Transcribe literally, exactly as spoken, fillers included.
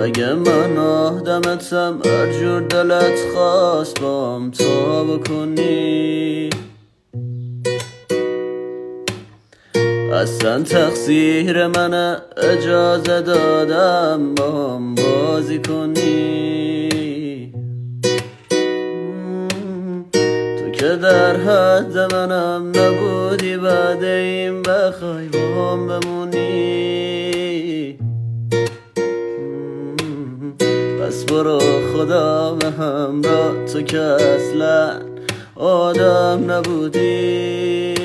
مگه من آدمتم هر جور دلت خواست بام تا بکنی؟ اصلا تقصیر منه اجازه دادم با هم بازی کنی. تو که در حد منم نبودی بعد این بخوای با هم بمونی. پس برو خدا به همراه، تو که اصلا آدم نبودی.